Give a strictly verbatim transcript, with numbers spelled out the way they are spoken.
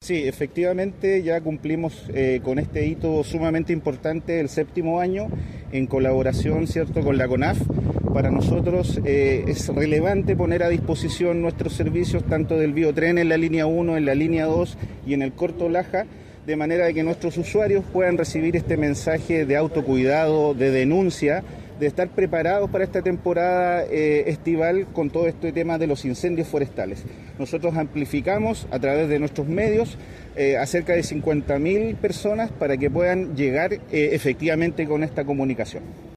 Sí, efectivamente ya cumplimos eh, con este hito sumamente importante, el séptimo año, en colaboración, ¿cierto?, con la CONAF. Para nosotros eh, es relevante poner a disposición nuestros servicios, tanto del biotren en la línea uno, en la línea dos y en el Corto Laja, de manera de que nuestros usuarios puedan recibir este mensaje de autocuidado, de denuncia, de estar preparados para esta temporada eh, estival con todo este tema de los incendios forestales. Nosotros amplificamos a través de nuestros medios eh, a cerca de cincuenta mil personas para que puedan llegar eh, efectivamente con esta comunicación.